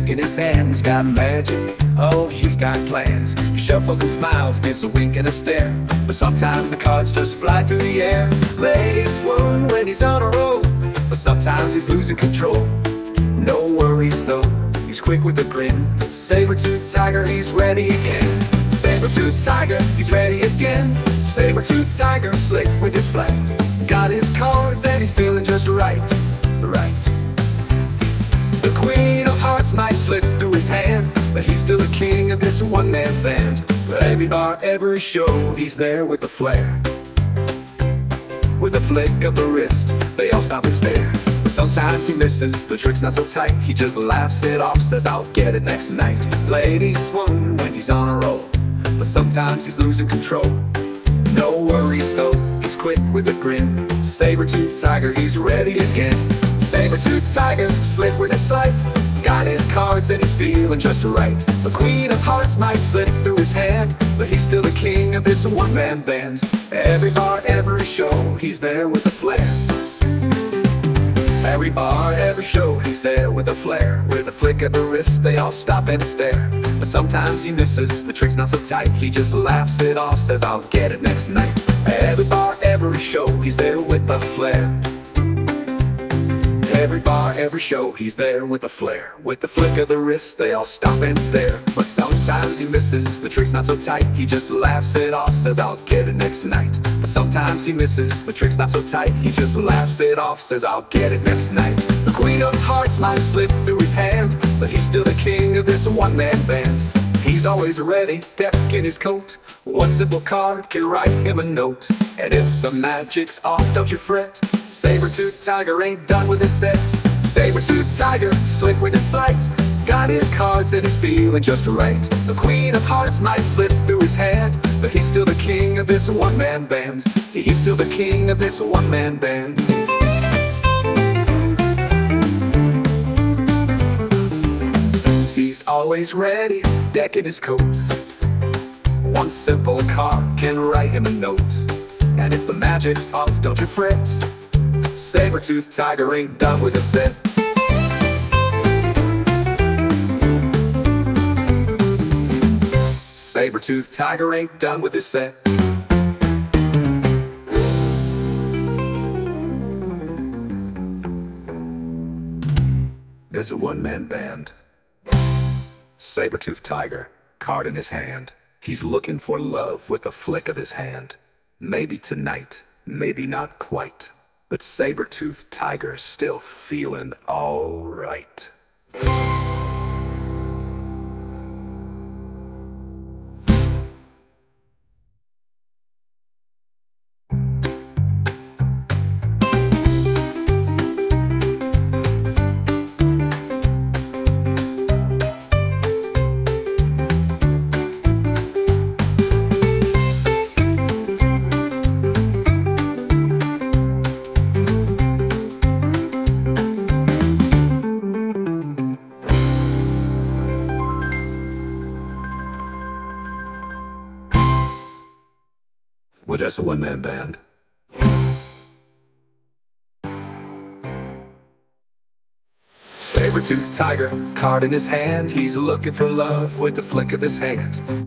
deck in his hand. He's got magic, oh, he's got plans. He shuffles and smiles, gives a wink and a stare, but sometimes the cards just fly through the air. Ladies swoon when he's on a roll, but sometimes he's losing control. No worries though, he's quick with a grin. Saber-toothed tiger, he's ready again. Saber-toothed tiger, he's ready again. Saber-toothed tiger, slick with his sleight. Got his cards and he's feeling just right. The queen of hearts might slip through his hand, but he's still the king of this one-man band. But every bar, every show, he's there with a flair. With a flick of the wrist, they all stop and stare. But sometimes he misses, the trick's not so tight. He just laughs it off, says I'll get it next night. Ladies swoon when he's on a roll, but sometimes he's losing control. No worries though, he's quick with a grin. Saber-toothed tiger, he's ready again. Saber-toothed tiger, slick with a sleight. Got his cards and he's feeling just right. The queen of hearts might slip through his hand, but he's still the king of this one-man band. Every bar, every show, he's there with a flair. Every bar, every show, he's there with a flair. With a flick of the wrist, they all stop and stare. But sometimes he misses, the trick's not so tight. He just laughs it off, says I'll get it next night. Every bar, every show, he's there with a flair. Every bar, every show, he's there with a flair. With the flick of the wrist, they all stop and stare. But sometimes he misses, the trick's not so tight. He just laughs it off, says I'll get it next night. But sometimes he misses, the trick's not so tight. He just laughs it off, says I'll get it next night. The queen of hearts might slip through his hand, but he's still the king of this one-man band. He's always ready, deck in his coat. One simple card can write him a note. And if the magic's off, don't you fret. Saber-toothed tiger ain't done with his set. Saber-toothed tiger, slick with his sleight. Got his cards and he's feeling just right. The queen of hearts might slip through his hand, but he's still the king of this one-man band. He's still the king of this one-man band. He's always ready, deck in his coat. One simple card can write him a note. And if the magic's off, don't you fret. Saber-toothed tiger ain't done with his set. Saber-toothed tiger ain't done with his set. There's a one-man band. Saber-toothed tiger, card in his hand. He's looking for love with a flick of his hand. Maybe tonight, maybe not quite, but Saber-toothed tiger's still feeling alright. We're just a one-man band. Saber-toothed tiger, card in his hand. He's looking for love with the flick of his hand.